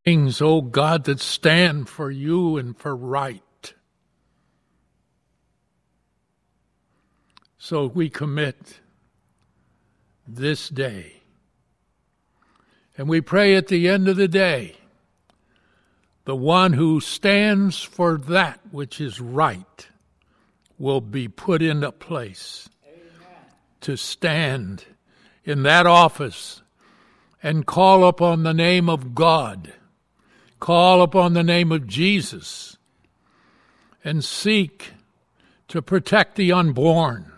things, O God, that stand for you and for right. So we commit this day. And we pray at the end of the day, the one who stands for that which is right will be put into place. Amen. To stand in that office and call upon the name of God, call upon the name of Jesus, and seek to protect the unborn,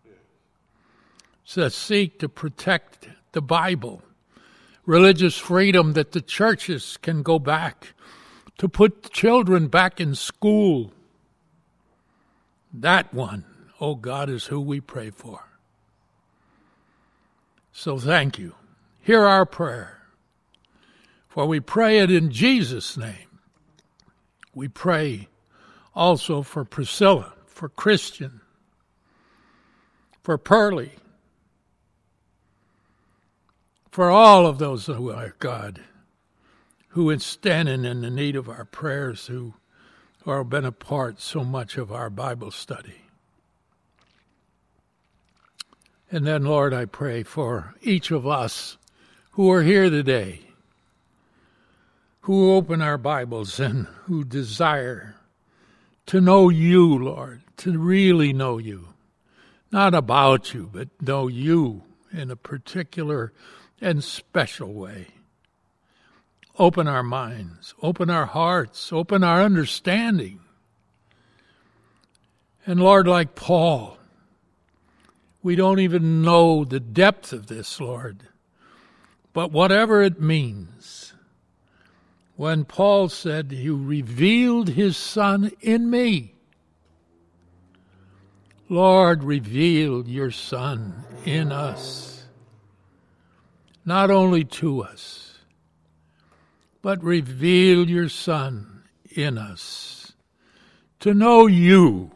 to seek to protect the Bible, religious freedom, that the churches can go back, to put children back in school. That one, oh God, is who we pray for. So thank you. Hear our prayer, for we pray it in Jesus' name. We pray also for Priscilla, for Christian, for Pearlie, for all of those who are, God, who is standing in the need of our prayers, who have been a part so much of our Bible study. And then, Lord, I pray for each of us who are here today, who open our Bibles and who desire to know you, Lord, to really know you. Not about you, but know you in a particular and special way. Open our minds, open our hearts, open our understanding. And Lord, like Paul, we don't even know the depth of this, Lord. But whatever it means, when Paul said, you revealed his Son in me, Lord, reveal your Son in us. Not only to us, but reveal your Son in us, to know you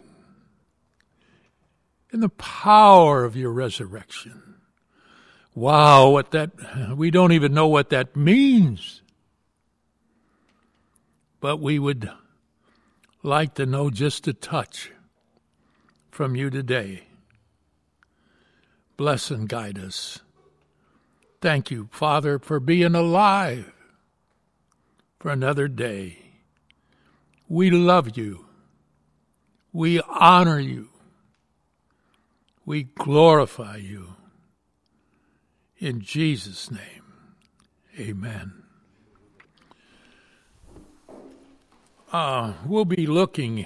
in the power of your resurrection. Wow, we don't even know what that means. But we would like to know just a touch from you today. Bless and guide us. Thank you, Father, for being alive for another day. We love you. We honor you. We glorify you. In Jesus' name, amen. We'll be looking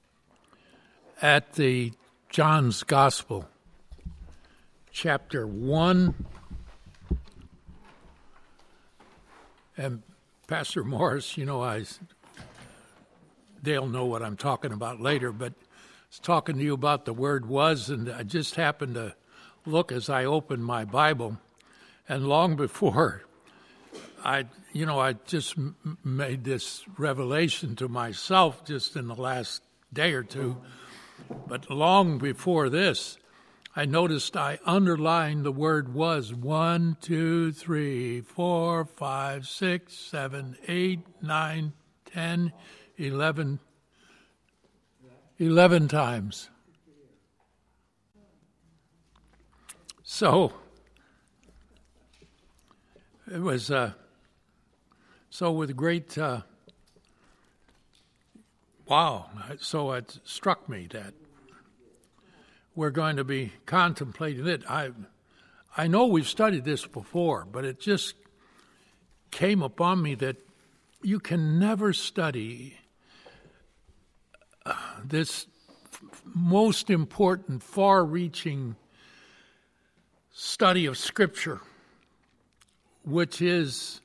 at the John's Gospel, chapter 1. And Pastor Morris, they'll know what I'm talking about later, but I was talking to you about the word was, and I just happened to look as I opened my Bible, and long before I just made this revelation to myself just in the last day or two, but long before this, I noticed I underlined the word was 1, 2, 3, 4, 5, 6, 7, 8, 9, 10, 11 times. So it was so with great wow. So it struck me that we're going to be contemplating it. I know we've studied this before, but it just came upon me that you can never study this most important, far-reaching study of Scripture, which is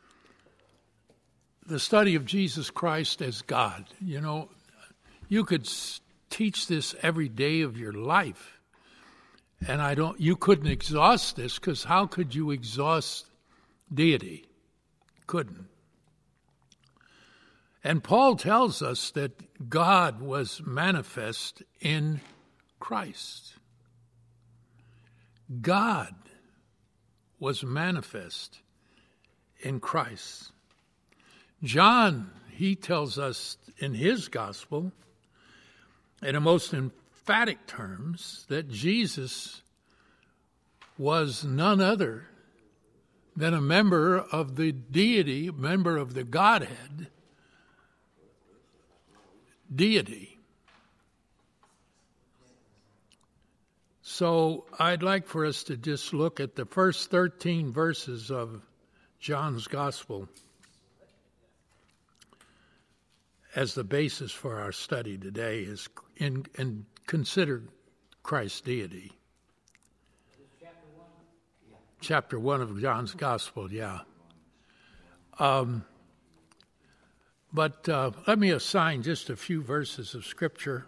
the study of Jesus Christ as God. You could teach this every day of your life. And you couldn't exhaust this, because how could you exhaust deity? Couldn't. And Paul tells us that God was manifest in Christ. God was manifest in Christ. John, he tells us in his gospel, in the most emphatic terms, that Jesus was none other than a member of the deity, member of the Godhead, deity. So I'd like for us to just look at the first 13 verses of John's Gospel as the basis for our study today, is and consider Christ's deity. Chapter 1 of John's Gospel, yeah. But let me assign just a few verses of Scripture.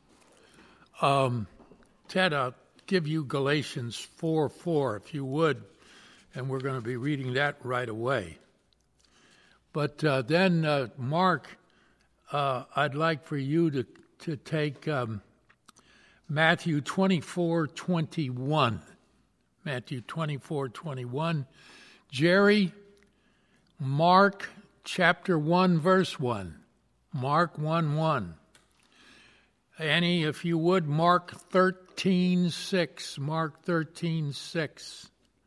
Ted, I'll give you Galatians 4:4, if you would, and we're going to be reading that right away. But then, Mark, I'd like for you to take Matthew 24:21. Matthew 24:21. Jerry, Mark chapter 1, verse 1. Mark 1:1. Annie, if you would, Mark 13:6. Mark 13:6.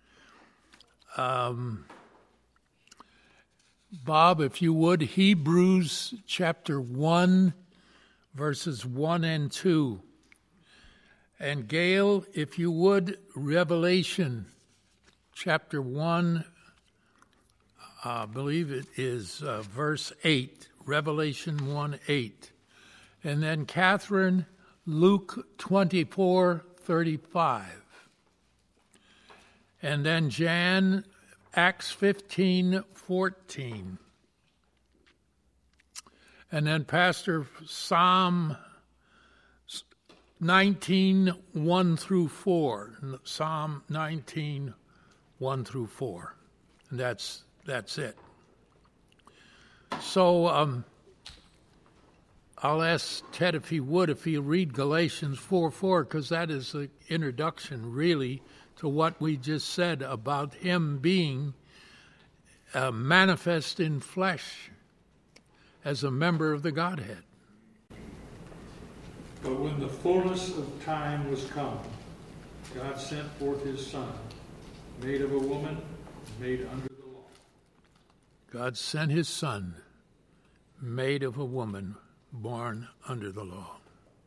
Bob, if you would, Hebrews chapter 1, verses 1 and 2. And Gail, if you would, Revelation chapter 1, I believe it is verse 8, Revelation 1:8. And then Catherine, Luke 24:35. And then Jan, Acts 15:14. And then Pastor, Psalm 19:1 through 4. Psalm 19:1 through 4. And that's it. So I'll ask Ted if he'll read Galatians 4:4, because that is the introduction really to what we just said about him being manifest in flesh as a member of the Godhead. But when the fullness of time was come, God sent forth his Son, made of a woman, made under the law. God sent his Son, made of a woman, born under the law.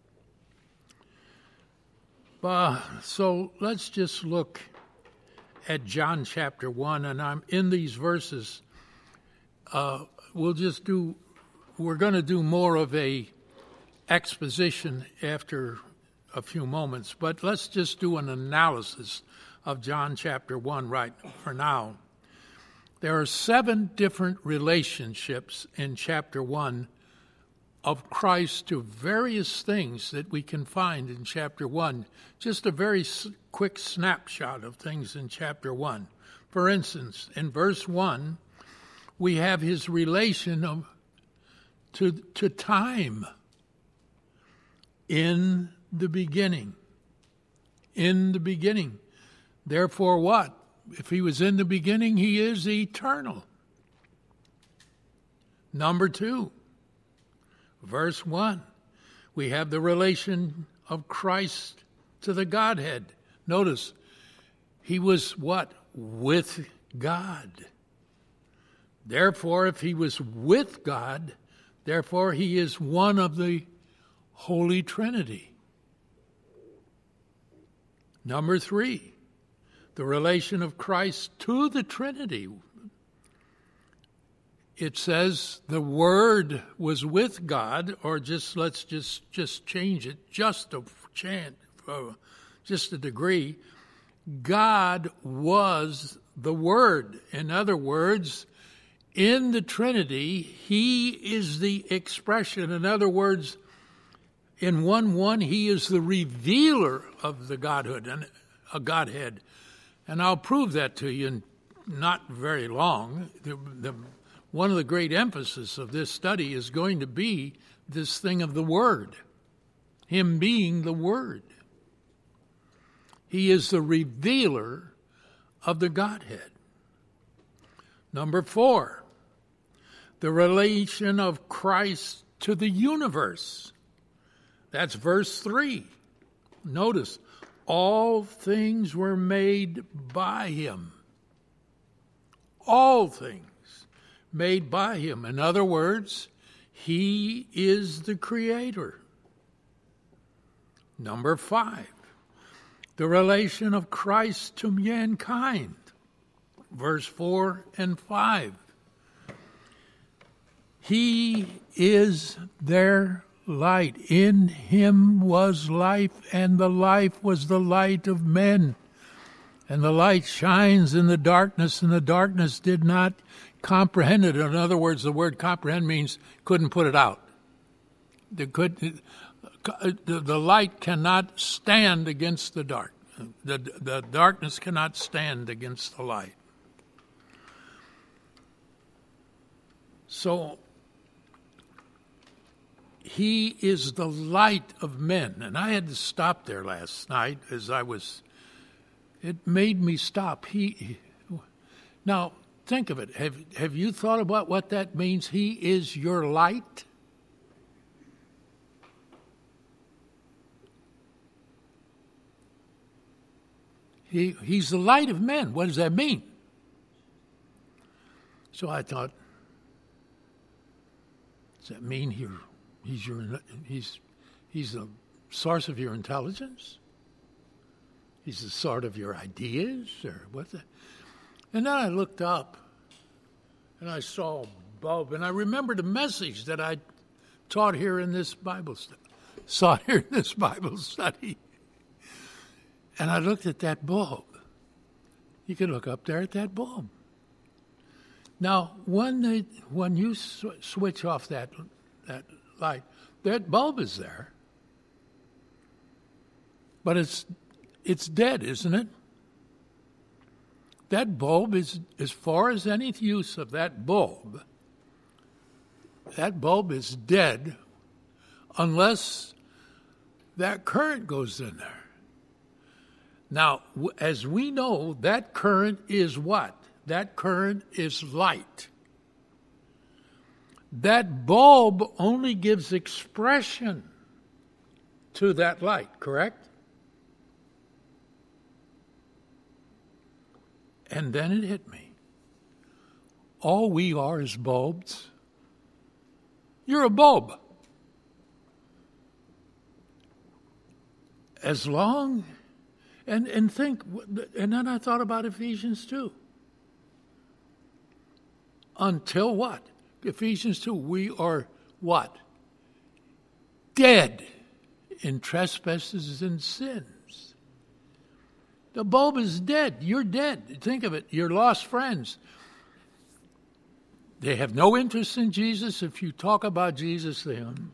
So let's just look at John chapter 1, and I'm in these verses. We're going to do more of a exposition after a few moments, but let's just do an analysis of John chapter 1 right for now. There are 7 different relationships in chapter 1 of Christ to various things that we can find in chapter 1. Just a very quick snapshot of things in chapter 1. For instance, in verse 1, we have his relation to time. In the beginning. In the beginning. Therefore what? If he was in the beginning, he is eternal. Number 2, verse 1, we have the relation of Christ to the Godhead. Notice, he was what? With God. Therefore, if he was with God, therefore he is one of the Holy Trinity. Number 3, the relation of Christ to the Trinity. It says the Word was with God, or let's just change it just a degree. God was the Word. In other words, in the Trinity, he is the expression. In other words, in 1:1, he is the revealer of the Godhead, and I'll prove that to you in not very long. One of the great emphasis of this study is going to be this thing of the Word, him being the Word. He is the revealer of the Godhead. Number 4, the relation of Christ to the universe. That's verse 3. Notice, all things were made by him. All things made by him. In other words, he is the creator. Number 5, the relation of Christ to mankind. Verse 4 and 5. He is their light. In him was life, and the life was the light of men. And the light shines in the darkness, and the darkness did not comprehend it. In other words, the word comprehend means couldn't put it out. The light cannot stand against the dark. The darkness cannot stand against the light. So, he is the light of men. And I had to stop there last night as it made me stop. Now, think of it. Have you thought about what that means? He is your light. He's the light of men. What does that mean? So I thought, does that mean he's the source of your intelligence? He's the sort of your ideas, or what's that? And then I looked up, and I saw a bulb, and I remembered a message that I taught here in this Bible study. And I looked at that bulb. You can look up there at that bulb. Now, when you switch off that light, that bulb is there, but it's dead, isn't it? That bulb is, as far as any use of that bulb is dead unless that current goes in there. Now, as we know, that current is what? That current is light. That bulb only gives expression to that light, correct? And then it hit me. All we are is bulbs. You're a bulb. As long, and think, and then I thought about Ephesians 2. Until what? Ephesians 2, we are what? Dead in trespasses and sins. The bulb is dead. You're dead. Think of it. Your lost friends. They have no interest in Jesus. If you talk about Jesus, in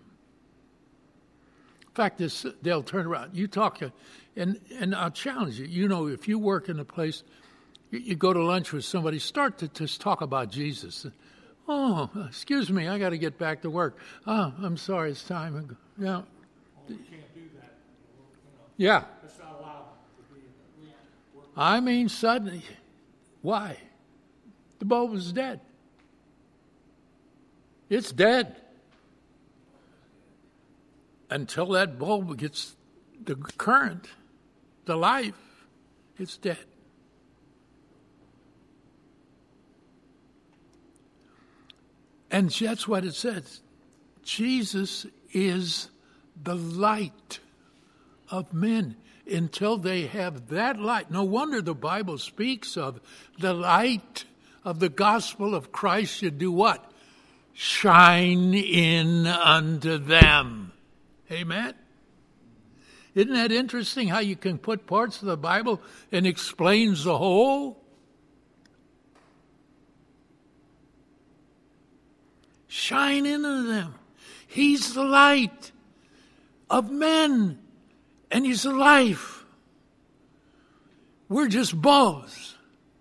fact, they'll turn around. You talk, and I'll challenge you. You know, if you work in a place, you go to lunch with somebody, start to just talk about Jesus. Oh, excuse me, I got to get back to work. Oh, I'm sorry, it's time. Yeah. Well, you can't do that. Yeah. That's not allowed to be in the work. I mean, suddenly, why? The bulb is dead. It's dead. Until that bulb gets the current, the life, it's dead. And that's what it says. Jesus is the light of men. Until they have that light. No wonder the Bible speaks of the light of the gospel of Christ should do what? Shine in unto them. Amen? Isn't that interesting how you can put parts of the Bible and explains the whole? Shine into them. He's the light of men, and he's the life. We're just bulbs.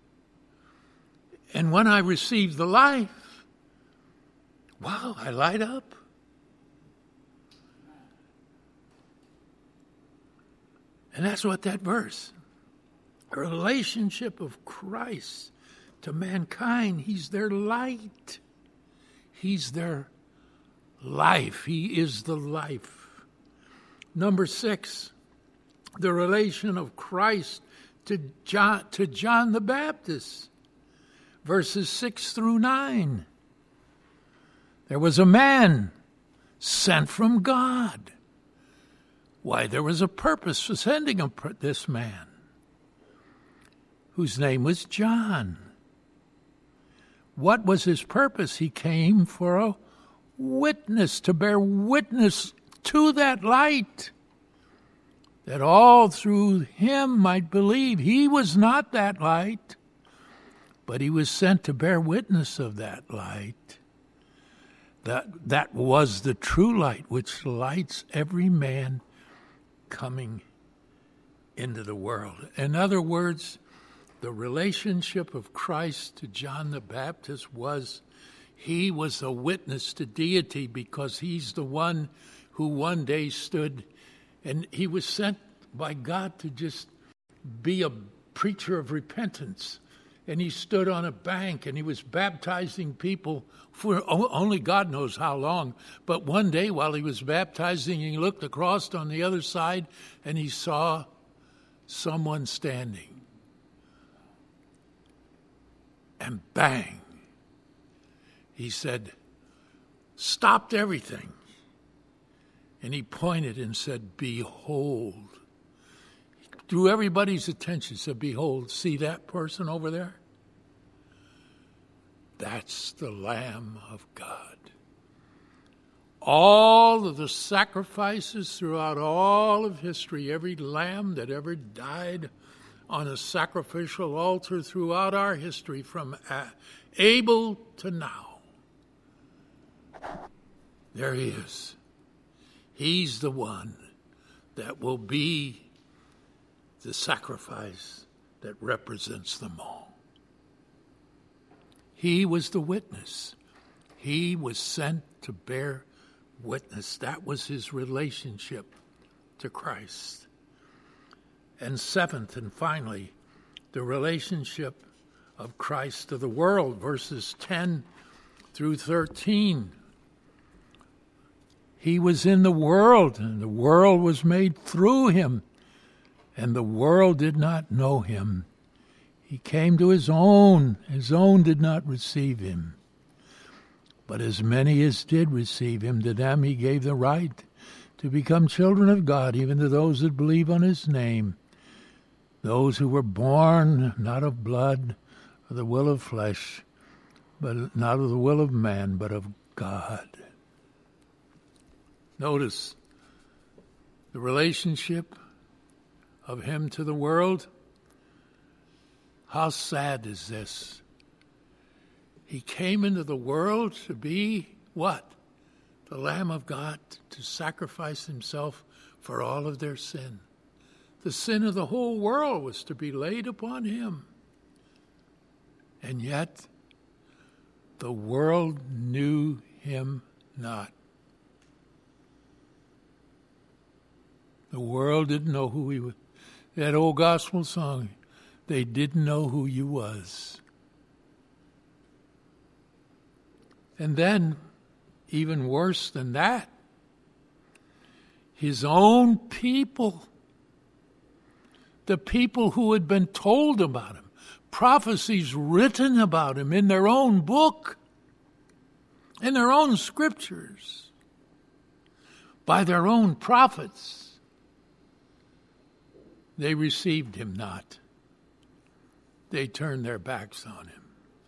And when I receive the life, wow, I light up. And that's what that verse, a relationship of Christ to mankind, he's their light. He's their life. He is the life. Number 6, the relation of Christ to John the Baptist. Verses 6 through 9. There was a man sent from God. Why, there was a purpose for sending this man, whose name was John. What was his purpose? He came for a witness, to bear witness to that light, that all through him might believe. He was not that light, but he was sent to bear witness of that light. That was the true light, which lights every man coming into the world. In other words, the relationship of Christ to John the Baptist was, he was a witness to deity, because he's the one who one day stood, and he was sent by God to just be a preacher of repentance. And he stood on a bank and he was baptizing people for only God knows how long. But one day while he was baptizing, he looked across on the other side and he saw someone standing. And bang, he said, stopped everything. And he pointed and said, behold. He drew everybody's attention, said, behold, see that person over there? That's the Lamb of God. All of the sacrifices throughout all of history, every lamb that ever died on a sacrificial altar throughout our history, from Abel to now, there he is. He's the one that will be the sacrifice that represents them all. He was the witness. He was sent to bear witness. That was his relationship to Christ. And 7th and finally, the relationship of Christ to the world, verses 10 through 13. He was in the world, and the world was made through him, and the world did not know him. He came to his own did not receive him. But as many as did receive him, to them he gave the right to become children of God, even to those that believe on his name, those who were born not of blood or the will of flesh, but not of the will of man, but of God. Notice the relationship of him to the world. How sad is this? He came into the world to be what? The Lamb of God, to sacrifice himself for all of their sin. The sin of the whole world was to be laid upon him. And yet, the world knew him not. The world didn't know who he was. That old gospel song, they didn't know who you was. And then, even worse than that, his own people, the people who had been told about him, prophecies written about him in their own book, in their own scriptures, by their own prophets, they received him not. They turned their backs on him.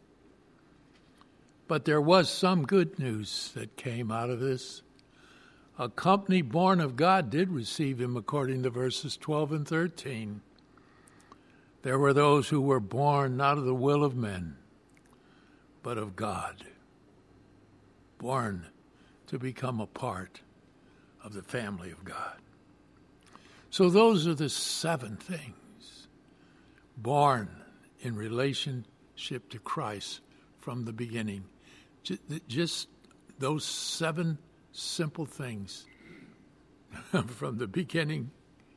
But there was some good news that came out of this. A company born of God did receive him, according to verses 12 and 13. There were those who were born not of the will of men, but of God, born to become a part of the family of God. So those are the 7 things, born in relationship to Christ from the beginning. Just those 7 simple things from the beginning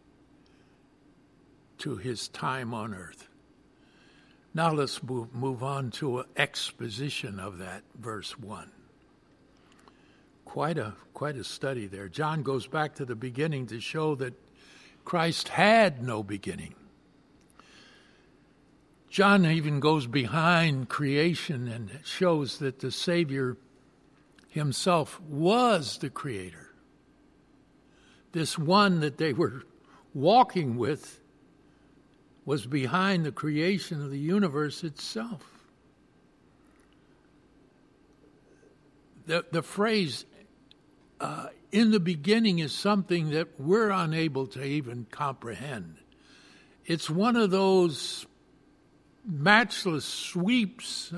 to his time on earth. Now let's move on to an exposition of that, verse 1. quite a study there. John goes back to the beginning to show that Christ had no beginning. John even goes behind creation and shows that the Savior himself was the creator. This one that they were walking with was behind the creation of the universe itself. The phrase, in the beginning, is something that we're unable to even comprehend. It's one of those matchless sweeps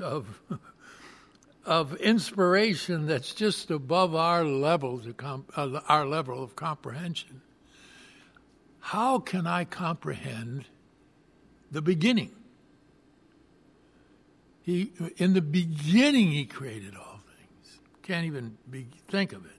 of inspiration that's just above our level of comprehension. How can I comprehend the beginning? In the beginning, he created all things. Can't even think of it.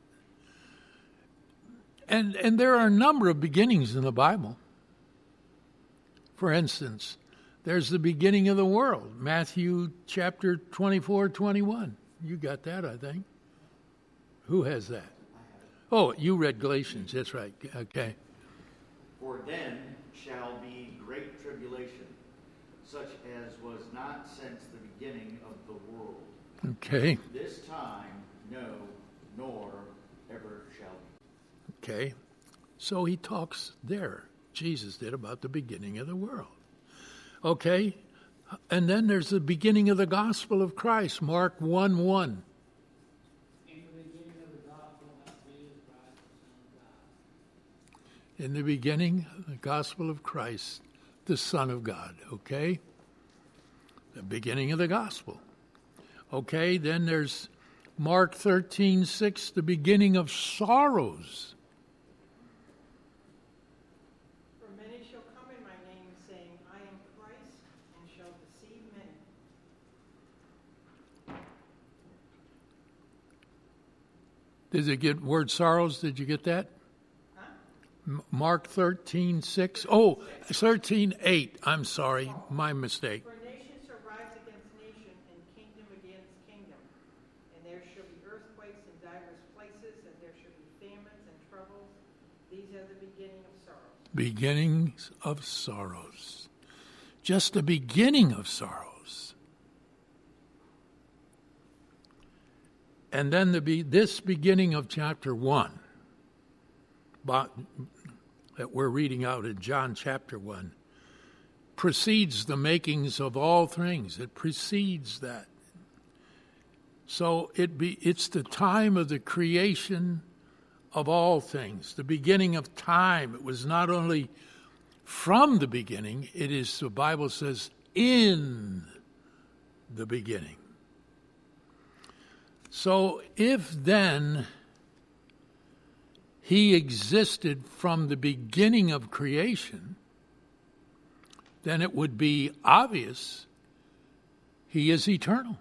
And there are a number of beginnings in the Bible. For instance, there's the beginning of the world, Matthew chapter 24, 21. You got that, I think. Who has that? Oh, you read Galatians. That's right. Okay. For then shall be great tribulation, such as was not since the beginning of the world. Okay. This time, no, nor ever shall be. Okay. So he talks there, Jesus did, about the beginning of the world. Okay. And then there's the beginning of the gospel of Christ, Mark 1:1. In the beginning, the gospel of Christ, the Son of God, okay? The beginning of the gospel. Okay, then there's Mark 13:6, the beginning of sorrows. For many shall come in my name, saying, I am Christ, and shall deceive many. Did it get word sorrows? Did you get that? Mark 13:6. Oh, 13:8. I'm sorry, my mistake. For nation shall rise against nation, and kingdom against kingdom. And there shall be earthquakes in divers places, and there shall be famines and troubles. These are the beginning of sorrows. Beginnings of sorrows. Just the beginning of sorrows. And then this beginning of chapter 1. That we're reading out in John chapter 1 precedes the makings of all things. It precedes that. So it's the time of the creation of all things, the beginning of time. It was not only from the beginning, it is, the Bible says, in the beginning. So if then he existed from the beginning of creation, then it would be obvious he is eternal.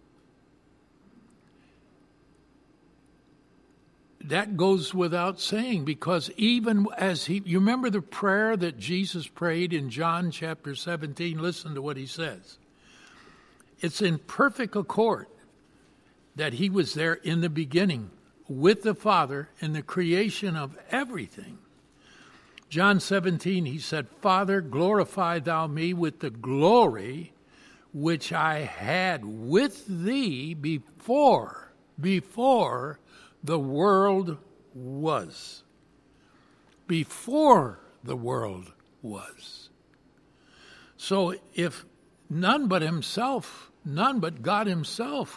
That goes without saying, because even as you remember the prayer that Jesus prayed in John chapter 17, listen to what he says. It's in perfect accord that he was there in the beginning with the Father in the creation of everything. John 17, he said, Father, glorify thou me with the glory which I had with thee before the world was. Before the world was. So if none but God himself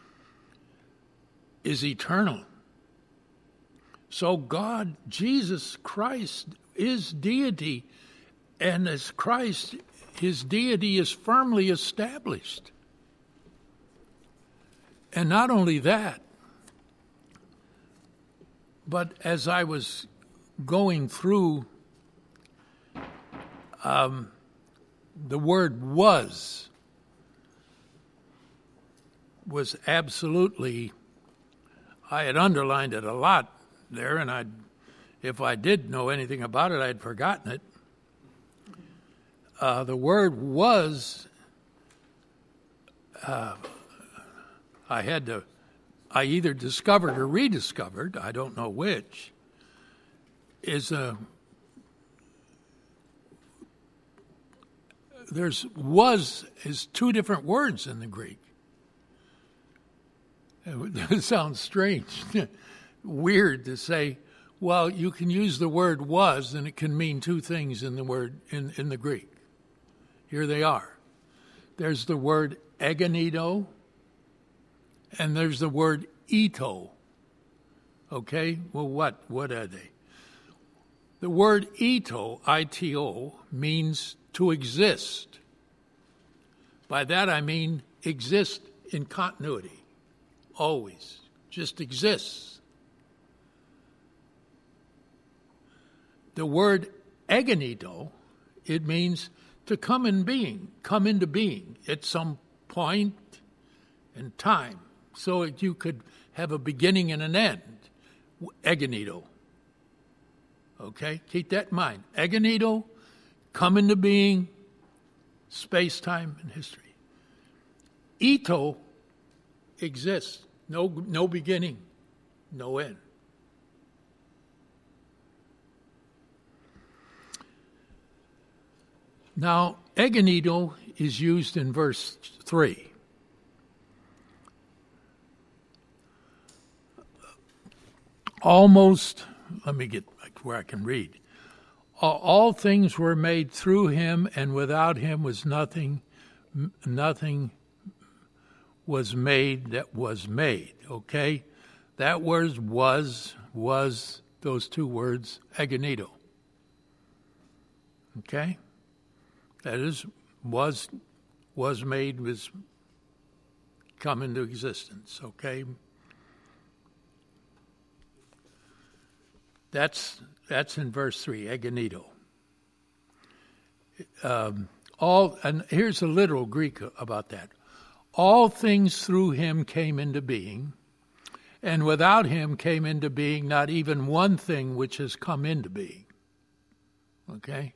is eternal. So God, Jesus Christ, is deity, and as Christ, his deity is firmly established. And not only that, but as I was going through, the word was absolutely, I had underlined it a lot there, and if I did know anything about it, I'd forgotten it. The word was, I had to I either discovered or rediscovered, I don't know which, is is two different words in the Greek. It sounds strange, weird to say, well, you can use the word was and it can mean two things in the word in the Greek. Here they are. There's the word egeneto, and there's the word ito. Okay? Well, what are they? The word ito, I-T-O, means to exist. By that I mean exist in continuity. Always. Just exists. The word egeneto, it means to come into being at some point in time. So you could have a beginning and an end. Egeneto. Okay? Keep that in mind. Egeneto, come into being, space, time, and history. Ito exists. No beginning, no end. Now, egeneto is used in verse 3. Almost, let me get back where I can read. All things were made through him, and without him was nothing was made that was made. Okay? That word was those two words, egeneto. Okay? That is, was made, was come into existence. Okay? That's in verse 3, egeneto. And here's the literal Greek about that. All things through him came into being, and without him came into being not even one thing which has come into being. Okay?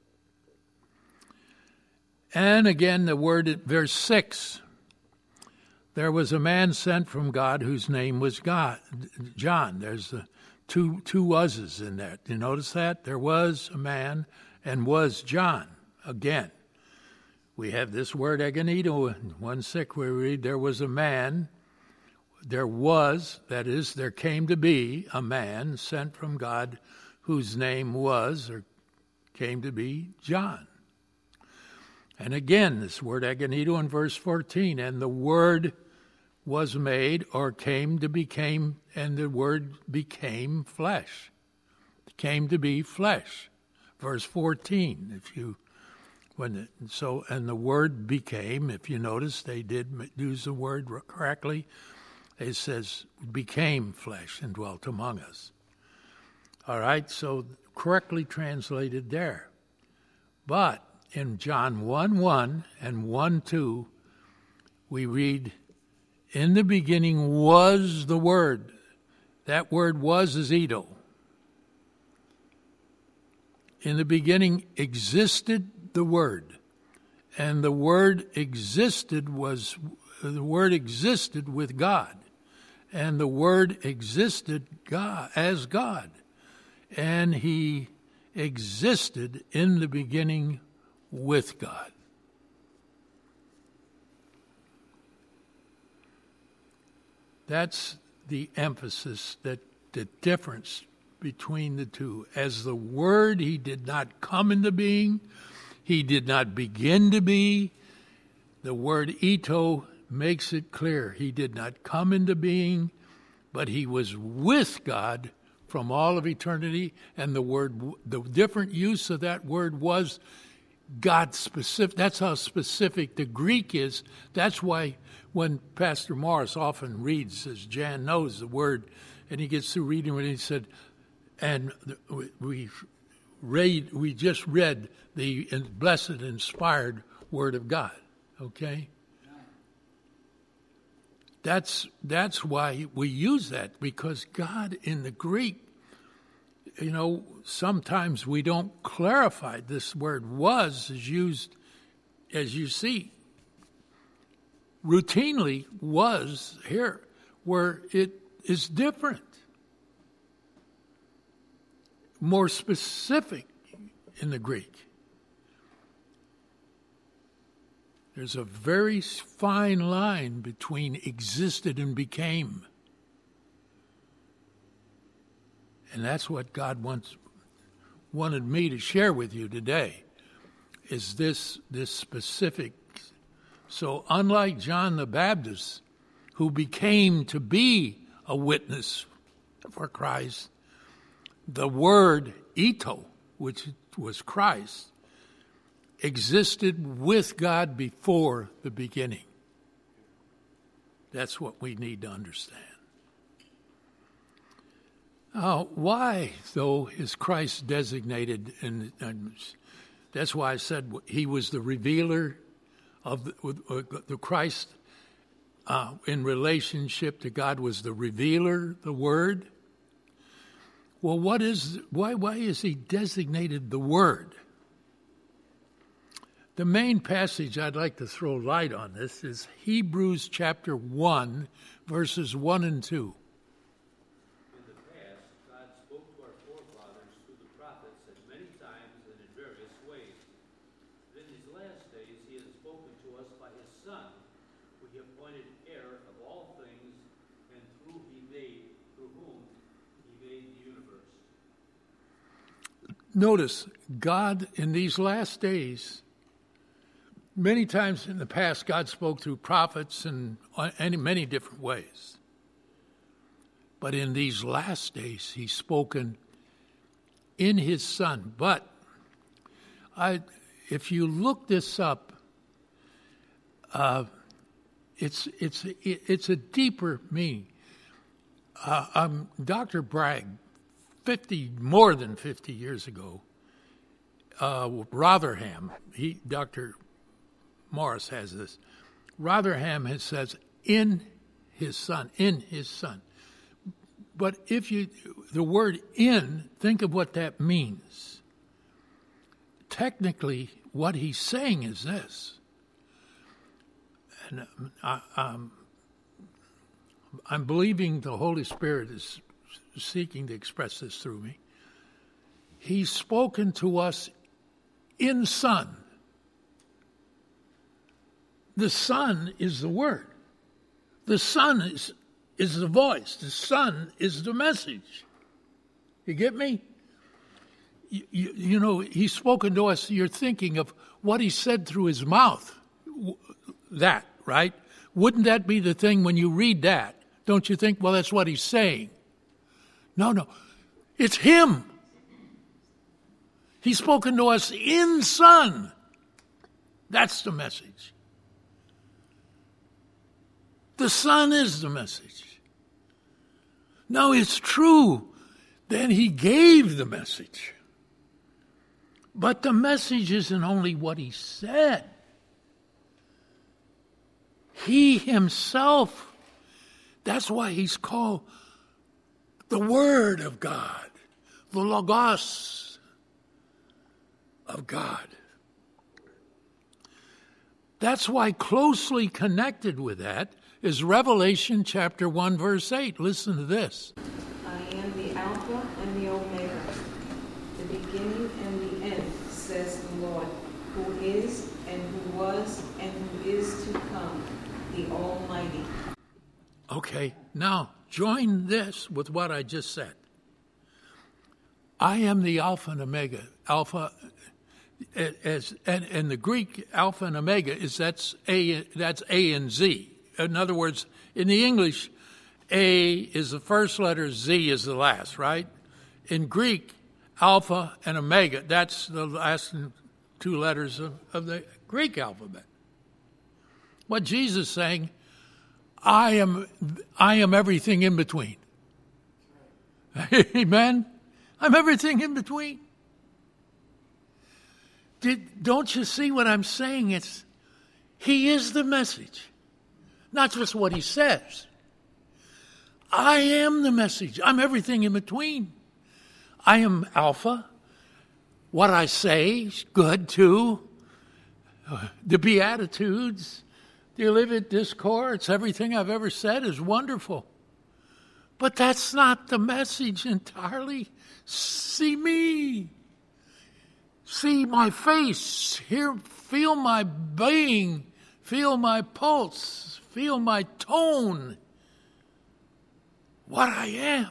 And again, the word at verse 6, there was a man sent from God whose name was John. There's the two was's in that. You notice that? There was a man and was John. Again, we have this word egeneto in 1:6 where we read there was a man, there was, that is, there came to be a man sent from God whose name was or came to be John. And again, this word egeneto in verse 14, and the word was made or came to became, and the word became flesh. Came to be flesh. Verse 14, and the word became, if you notice, they did use the word correctly. It says, became flesh and dwelt among us. All right, so correctly translated there. But in John 1:1 and 1:2, we read, in the beginning was the Word. That word was is Ito. In the beginning existed the Word. And the Word existed with God. And the Word existed as God. And he existed in the beginning with God. That's the emphasis, that the difference between the two. As the Word, he did not come into being. He did not begin to be. The word Ito makes it clear. He did not come into being, but he was with God from all of eternity. And the different use of that word was God specific. That's how specific the Greek is. That's why when Pastor Morris often reads, as Jan knows the word, and he gets through reading it, he said, and we just read the blessed, inspired Word of God. Okay? That's why we use that, because God in the Greek, sometimes we don't clarify this word was is used, as you see, routinely was here. where it is different, more specific in the Greek. There's a very fine line between existed and became. And that's what God wanted me to share with you today, is this specific. So unlike John the Baptist, who became to be a witness for Christ, the word ito, which was Christ, existed with God before the beginning. That's what we need to understand. Why, though, is Christ designated? And that's why I said he was the revealer of the Christ in relationship to God was the revealer, the Word. Well, why is he designated the Word? The main passage I'd like to throw light on this is Hebrews chapter 1, verses 1 and 2. In the past, God spoke to our forefathers through the prophets at many times and in various ways. But in these last days, he has spoken to us by his Son, who he appointed heir of all things, and through whom he made the universe. Notice, God in these last days, many times in the past, God spoke through prophets and in many different ways. But in these last days, he's spoken in his Son. But if you look this up, it's a deeper meaning. Dr. Bragg, more than 50 years ago, Rotherham, Dr. Morris has this. Rotherham says, in his Son. But the word in, think of what that means. Technically, what he's saying is this. And I'm believing the Holy Spirit is seeking to express this through me. He's spoken to us in Son. The Son is the Word. The Son is the voice. The Son is the message. You get me? You know, he's spoken to us. You're thinking of what he said through his mouth. That, right? Wouldn't that be the thing when you read that? Don't you think, well, that's what he's saying? No. It's him. He's spoken to us in Son. That's the message. The Son is the message. Now, it's true that he gave the message. But the message isn't only what he said. He himself, that's why he's called the Word of God, the Logos of God. That's why closely connected with that is Revelation chapter 1, verse 8. Listen to this. I am the Alpha and the Omega, the beginning and the end, says the Lord, who is and who was and who is to come, the Almighty. Okay, now join this with what I just said. I am the Alpha and Omega. Alpha, and the Greek Alpha and Omega that's A and Z. In other words, in the English, A is the first letter, Z is the last, right? In Greek, Alpha and Omega, that's the last two letters of the Greek alphabet. What Jesus is saying, I am everything in between. Amen? I'm everything in between. Don't you see what I'm saying? He is the message. Not just what he says. I am the message. I'm everything in between. I am Alpha. What I say is good too. The Beatitudes, the Olivet Discourse, everything I've ever said is wonderful. But that's not the message entirely. See me. See my face. Feel my being. Feel my pulse. Feel my tone. What I am.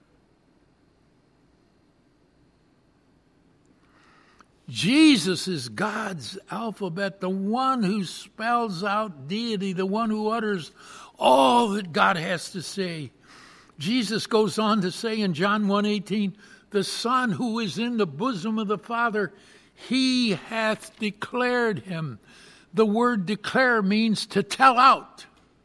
Jesus is God's alphabet, the one who spells out deity, the one who utters all that God has to say. Jesus goes on to say in John 1:18, the Son who is in the bosom of the Father, he hath declared him. The word declare means to tell out.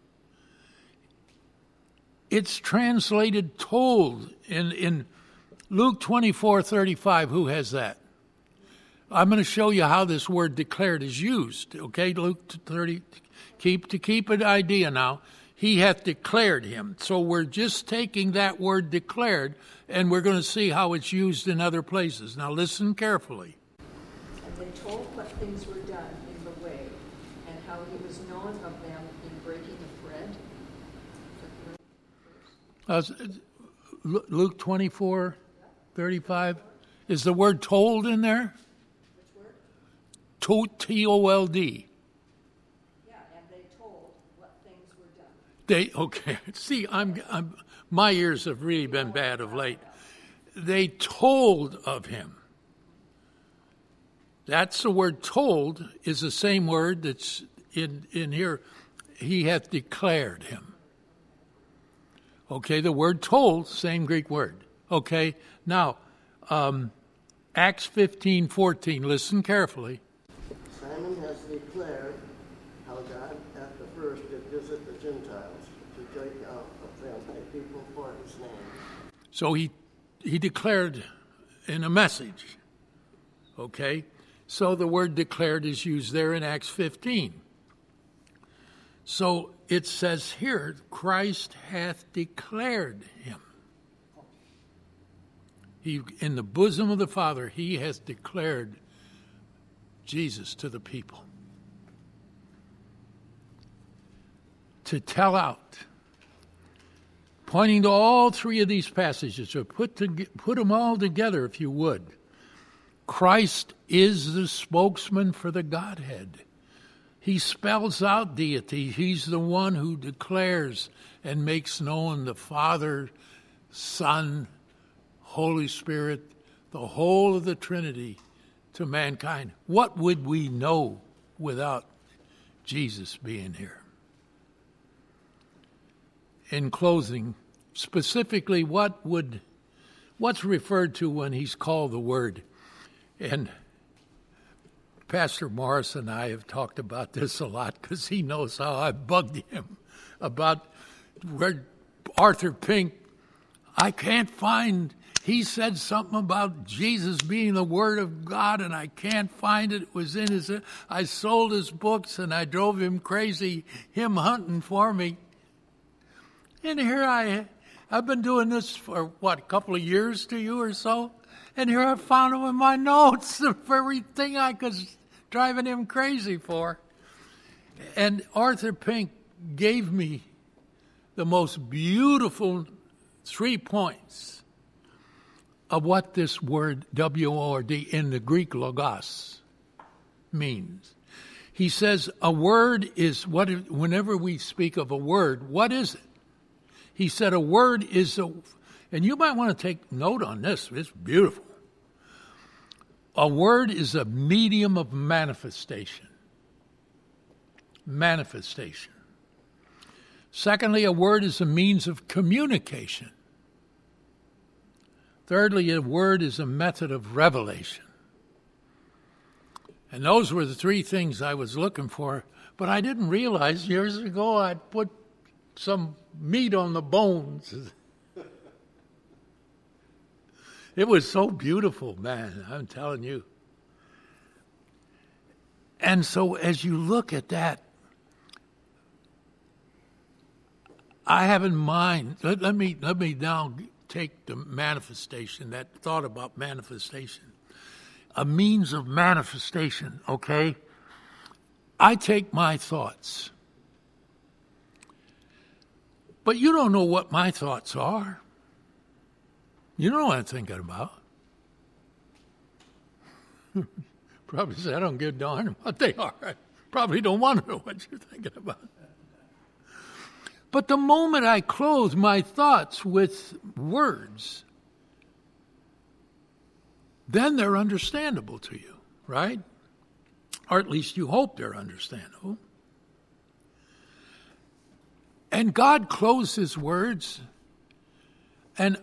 It's translated told in Luke 24:35. Who has that? I'm going to show you how this word declared is used. Okay, Luke 30. Keep an idea now. He hath declared him. So we're just taking that word declared, and we're going to see how it's used in other places. Now listen carefully. And they told what things were done in the way, and how he was known of them in breaking of bread. Luke 24:35. Is the word told in there? T-O-L-D. Yeah, and they told what things were done. Okay. See, my ears have really been bad of late. They told of him. That's the word told is the same word that's in here. He hath declared him. Okay, the word told, same Greek word. Okay, now, Acts 15:14, listen carefully. Simon has declared how God at the first did visit the Gentiles to take out of them a people for his name. So he declared in a message. Okay? So the word declared is used there in Acts 15. So it says here, Christ hath declared him. He, in the bosom of the Father, he has declared Jesus to the people. To tell out. Pointing to all three of these passages, or put them all together if you would. Christ is the spokesman for the Godhead. He spells out deity. He's the one who declares and makes known the Father, Son, Holy Spirit, the whole of the Trinity to mankind. What would we know without Jesus being here? In closing, specifically, what's referred to when he's called the Word? And Pastor Morris and I have talked about this a lot because he knows how I bugged him about where Arthur Pink, I can't find, he said something about Jesus being the Word of God and I can't find it. It was in his, I sold his books and I drove him crazy, him hunting for me. And here I've been doing this for, a couple of years to you or so? And here I found him in my notes, the very thing I was driving him crazy for. And Arthur Pink gave me the most beautiful 3 points of what this word, W-O-R-D, in the Greek logos means. He says a word is, whenever we speak of a word, what is it? He said a word is and you might want to take note on this, it's beautiful. A word is a medium of manifestation. Manifestation. Secondly, a word is a means of communication. Thirdly, a word is a method of revelation. And those were the 3 things I was looking for, but I didn't realize years ago I'd put some meat on the bones. It was so beautiful, man, I'm telling you. And so as you look at that, I have in mind, let me now take the manifestation, that thought about manifestation. A means of manifestation, okay? I take my thoughts But you don't know what my thoughts are. You don't know what I'm thinking about. Probably say, I don't give a darn what they are. I probably don't want to know what you're thinking about. But the moment I clothe my thoughts with words, then they're understandable to you, right? Or at least you hope they're understandable. And God clothes his words, and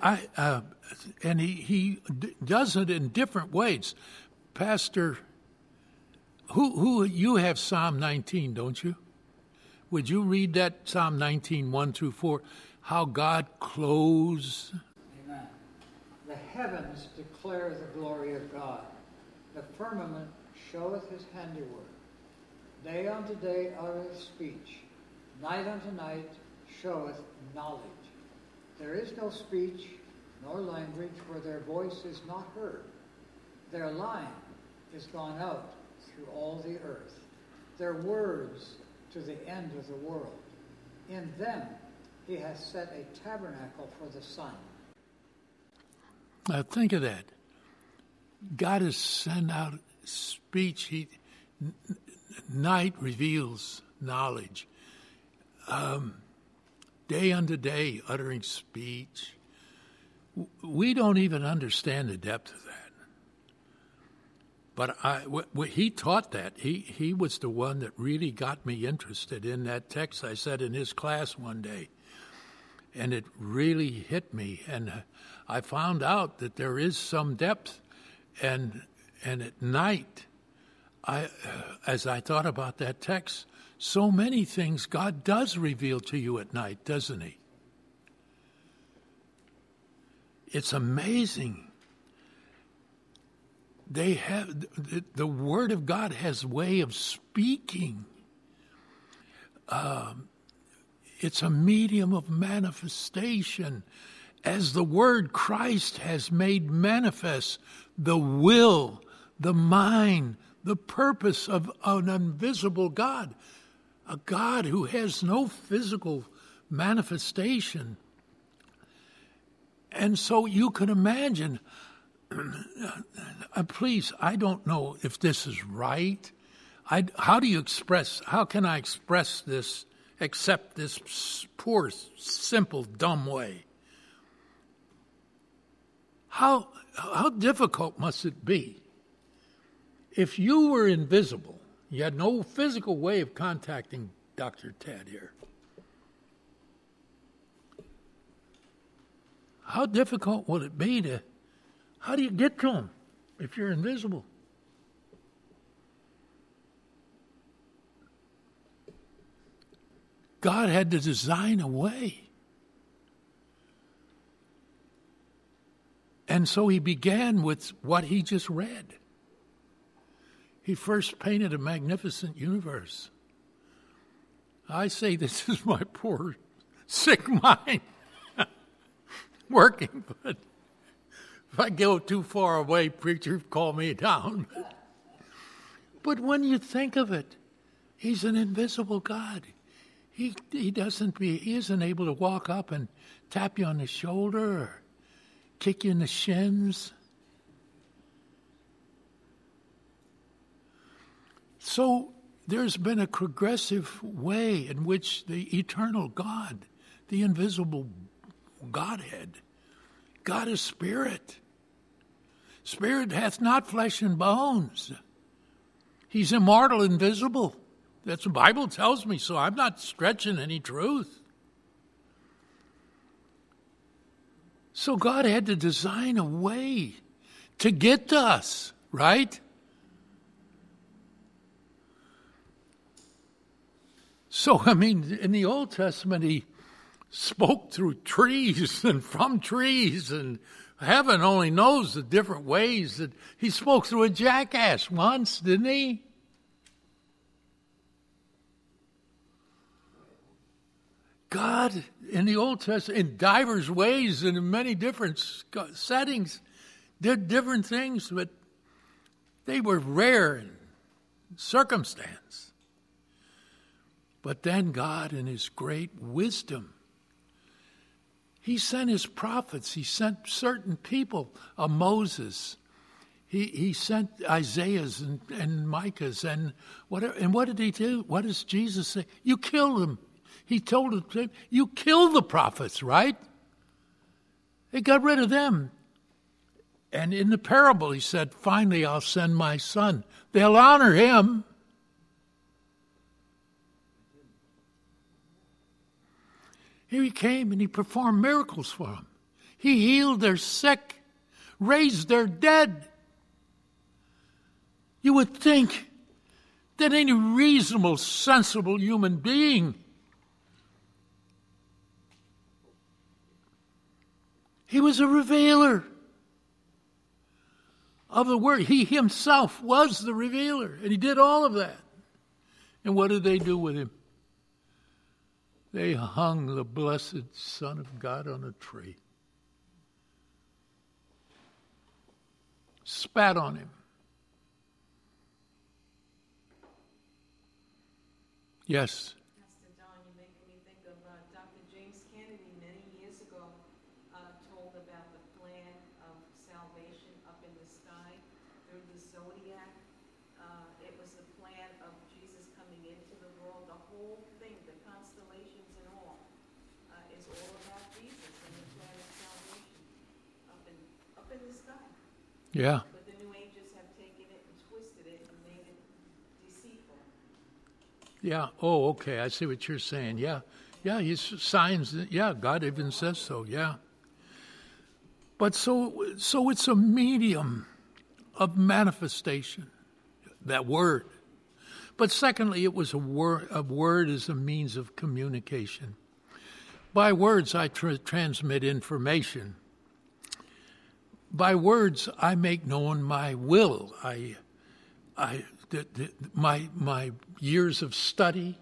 he does it in different ways. Pastor, who you have Psalm 19, don't you? Would you read that Psalm 19, 1 through 4, how God clothes? Amen. The heavens declare the glory of God. The firmament showeth his handiwork. Day unto day uttereth speech. Night unto night showeth knowledge. There is no speech nor language where their voice is not heard. Their line is gone out through all the earth. Their words to the end of the world. In them he hath set a tabernacle for the sun. Now think of that. God has sent out speech. Night reveals knowledge. Day unto day uttering speech. We don't even understand the depth of that. But he taught that. He was the one that really got me interested in that text I said in his class one day. And it really hit me. And I found out that there is some depth. And at night, as I thought about that text, so many things God does reveal to you at night, doesn't he? It's amazing. They have the Word of God has a way of speaking. It's a medium of manifestation. As the Word Christ has made manifest the will, the mind, the purpose of an invisible God, a God who has no physical manifestation. And so you can imagine, please, I don't know if this is right. How can I express this except this poor, simple, dumb way? How difficult must it be if you were invisible? You had no physical way of contacting Dr. Ted here. How difficult would it be how do you get to him if you're invisible? God had to design a way. And so he began with what he just read. He first painted a magnificent universe. I say this is my poor, sick mind working, but if I go too far away, preacher, call me down. But when you think of it, he's an invisible God. He isn't able to walk up and tap you on the shoulder or kick you in the shins. So there's been a progressive way in which the eternal God, the invisible Godhead, God is spirit. Spirit hath not flesh and bones. He's immortal, invisible. That's what the Bible tells me, so I'm not stretching any truth. So God had to design a way to get to us, right? So, in the Old Testament, he spoke through trees and from trees, and heaven only knows the different ways that he spoke through a jackass once, didn't he? God, in the Old Testament, in diverse ways and in many different settings, did different things, but they were rare in circumstance. But then God, in his great wisdom, He sent his prophets. He sent certain people, Moses. He sent Isaiah's and Micah's and whatever. And what did he do? What does Jesus say? You kill them. He told them, you kill the prophets, right? They got rid of them. And in the parable, he said, finally, I'll send my son. They'll honor him. Here he came and he performed miracles for them. He healed their sick, raised their dead. You would think that any reasonable, sensible human being, he was a revealer of the word. He himself was the revealer, and he did all of that. And what did they do with him? They hung the blessed Son of God on a tree. Spat on him. Yes. Pastor Don, you're making me think of Dr. James Kennedy many years ago told about the plan of salvation up in the sky through the zodiac. It was the plan of Jesus coming into the world. The whole thing, the constellations and all, is all about Jesus and the plan of salvation up in the sky. Yeah. But the New Agers have taken it and twisted it and made it deceitful. Yeah. Oh, okay. I see what you're saying. Yeah. Yeah, his signs. Yeah, God even says so. Yeah. But so it's a medium of manifestation, that word. But secondly, it was a word is a means of communication. By words, I transmit information. By words, I make known my will. My years of study,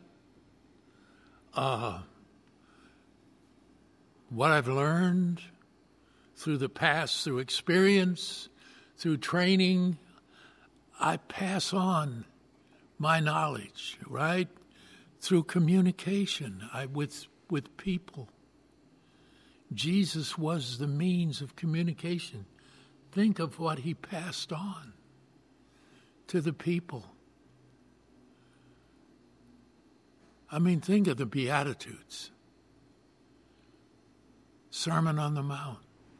what I've learned through the past, through experience, through training, I pass on my knowledge, right? Through communication with people. Jesus was the means of communication. Think of what he passed on to the people. I mean, think of the Beatitudes, Sermon on the Mount,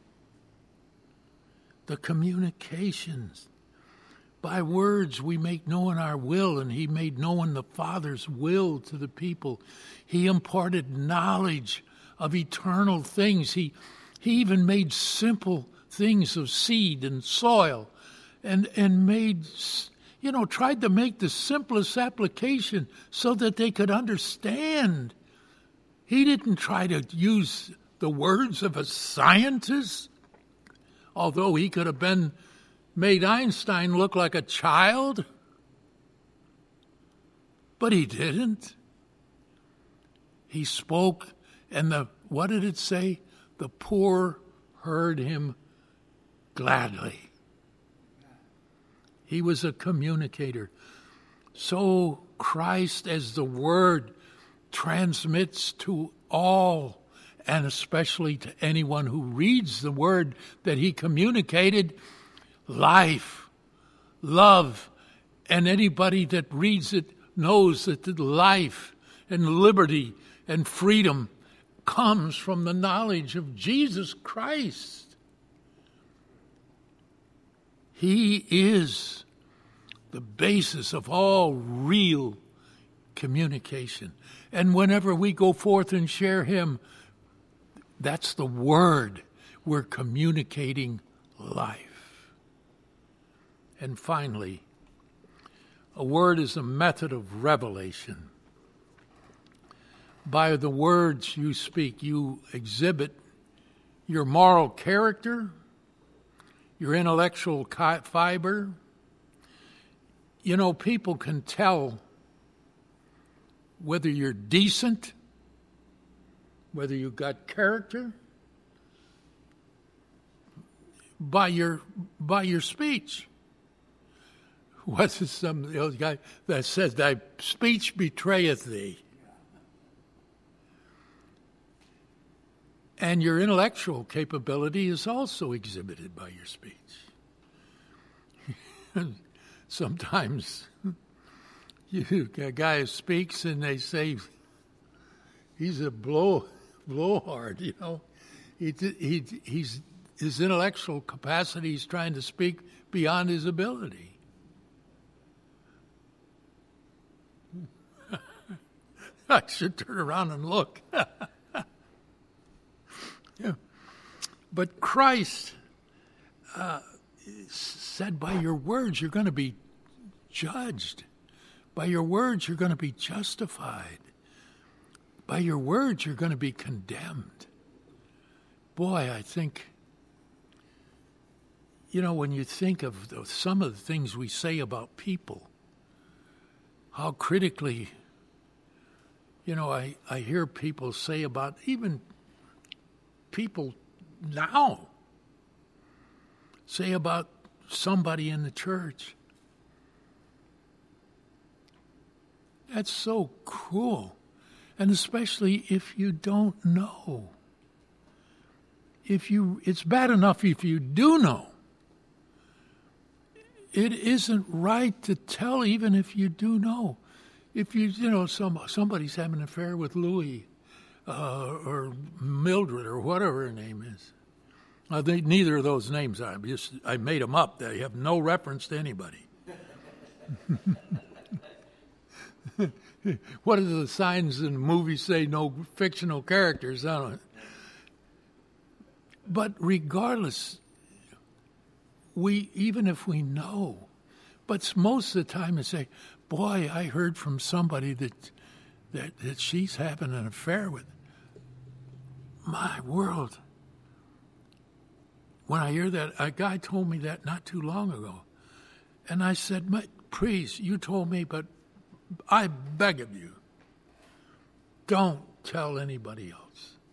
the communications. By words we make known our will, and he made known the Father's will to the people. He imparted knowledge of eternal things. He even made simple things of seed and soil and made, tried to make the simplest application so that they could understand. He didn't try to use the words of a scientist, although he could have made Einstein look like a child. But he didn't. He spoke, and what did it say? The poor heard him gladly. He was a communicator. So Christ, as the Word, transmits to all, and especially to anyone who reads the Word that he communicated, life, love, and anybody that reads it knows that the life and liberty and freedom comes from the knowledge of Jesus Christ. He is the basis of all real communication. And whenever we go forth and share him, that's the word. We're communicating life. And finally, a word is a method of revelation. By the words you speak, you exhibit your moral character, your intellectual fiber. People can tell whether you're decent, whether you've got character, by your speech. What's the old guy that says, thy speech betrayeth thee? And your intellectual capability is also exhibited by your speech. Sometimes a guy speaks and they say he's a blowhard, you know. His intellectual capacity is trying to speak beyond his ability. I should turn around and look. Yeah. But Christ said, by your words you're going to be judged. By your words you're going to be justified. By your words you're going to be condemned. Boy, I think, when you think of some of the things we say about people, how critically, I hear people say about even people now, say about somebody in the church. That's so cruel. And especially if you don't know. It's bad enough if you do know. It isn't right to tell even if you do know. If somebody's having an affair with Louis or Mildred or whatever her name is. Neither of those names I made them up. They have no reference to anybody. What do the signs in the movies say? No fictional characters. I don't know. But regardless, even if we know, but most of the time they say, boy, I heard from somebody that she's having an affair with. My world. When I hear that, a guy told me that not too long ago. And I said, please, you told me, but I beg of you, don't tell anybody else.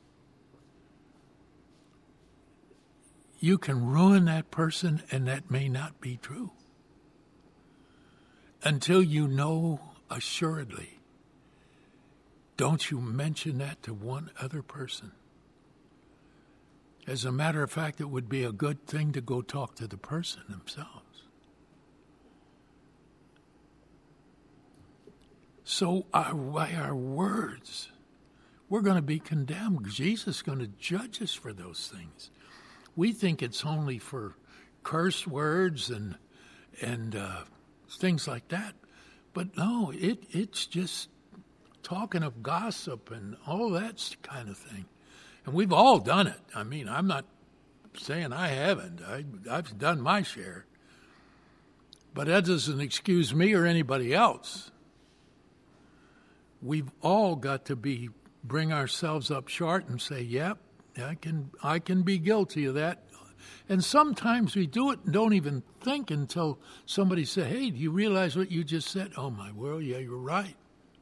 You can ruin that person, and that may not be true. Until you know assuredly, don't you mention that to one other person. As a matter of fact, it would be a good thing to go talk to the person themselves. So by our words, we're going to be condemned. Jesus is going to judge us for those things. We think it's only for curse words and things like that. But no, it's just talking of gossip and all that kind of thing. And we've all done it. I mean, I'm not saying I haven't. I've done my share. But that doesn't excuse me or anybody else. We've all got to bring ourselves up short and say, yep, I can be guilty of that. And sometimes we do it and don't even think until somebody says, hey, do you realize what you just said? Oh, my word, yeah, you're right.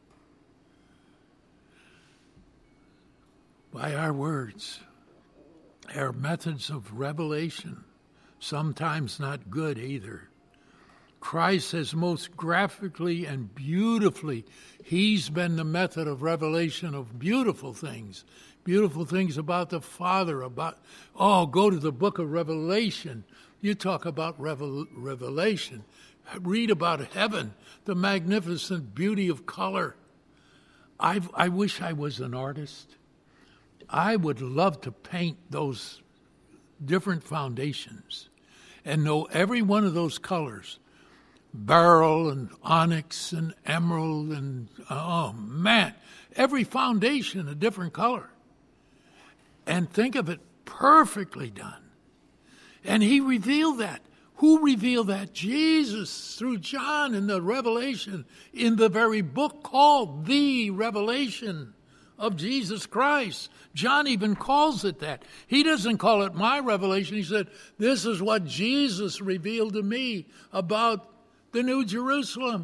By our words, our methods of revelation, sometimes not good either. Christ has most graphically and beautifully, he's been the method of revelation of beautiful things about the Father, go to the book of Revelation. You talk about revelation. Read about heaven, the magnificent beauty of color. I wish I was an artist. I would love to paint those different foundations and know every one of those colors. Beryl and onyx and emerald and, oh man, every foundation a different color. And think of it perfectly done. And he revealed that. Who revealed that? Jesus, through John in the Revelation, in the very book called The Revelation of Jesus Christ. John even calls it that. He doesn't call it my revelation. He said, this is what Jesus revealed to me about the New Jerusalem.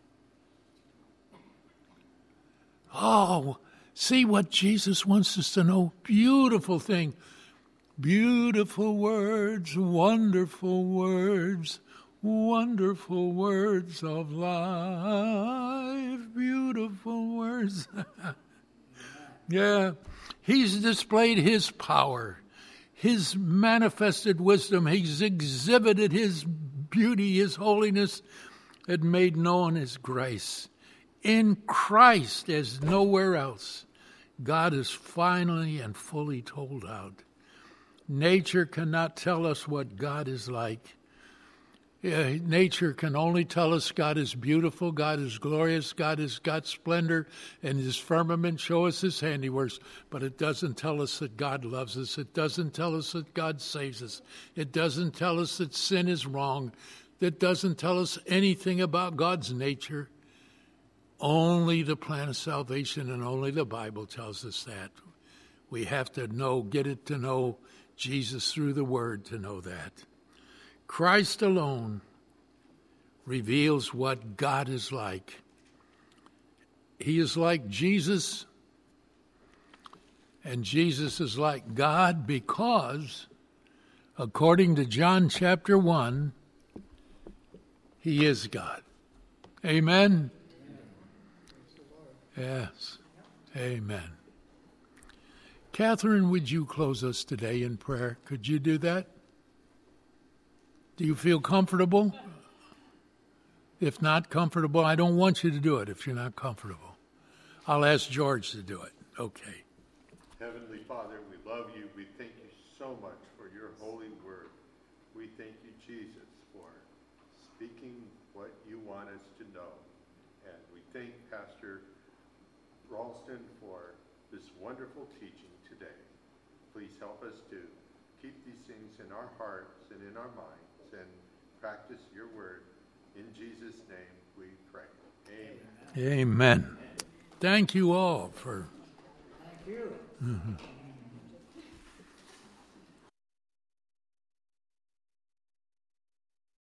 Oh, see what Jesus wants us to know. Beautiful thing. Beautiful words, wonderful words of life. Beautiful words. Yeah. He's displayed his power, his manifested wisdom. He's exhibited his beauty, his holiness, and made known his grace. In Christ, as nowhere else, God is finally and fully told out. Nature cannot tell us what God is like. Nature can only tell us God is beautiful, God is glorious, God has got splendor, and his firmament show us his handiworks. But it doesn't tell us that God loves us. It doesn't tell us that God saves us. It doesn't tell us that sin is wrong. It doesn't tell us anything about God's nature. Only the plan of salvation and only the Bible tells us that. We have to know Jesus through the Word to know that. Christ alone reveals what God is like. He is like Jesus, and Jesus is like God because, according to John chapter 1, he is God. Amen? Yes. Amen. Catherine, would you close us today in prayer? Could you do that? Do you feel comfortable? If not comfortable, I don't want you to do it if you're not comfortable. I'll ask George to do it. Okay. Heavenly Father, we love you. We thank you so much for your holy word. We thank you, Jesus, for speaking what you want us to know. And we thank Pastor Ralston for this wonderful teaching today. Please help us to keep these things in our hearts and in our minds and practice your word. In Jesus' name we pray. Amen. Amen. Thank you all for... Thank you. Mm-hmm.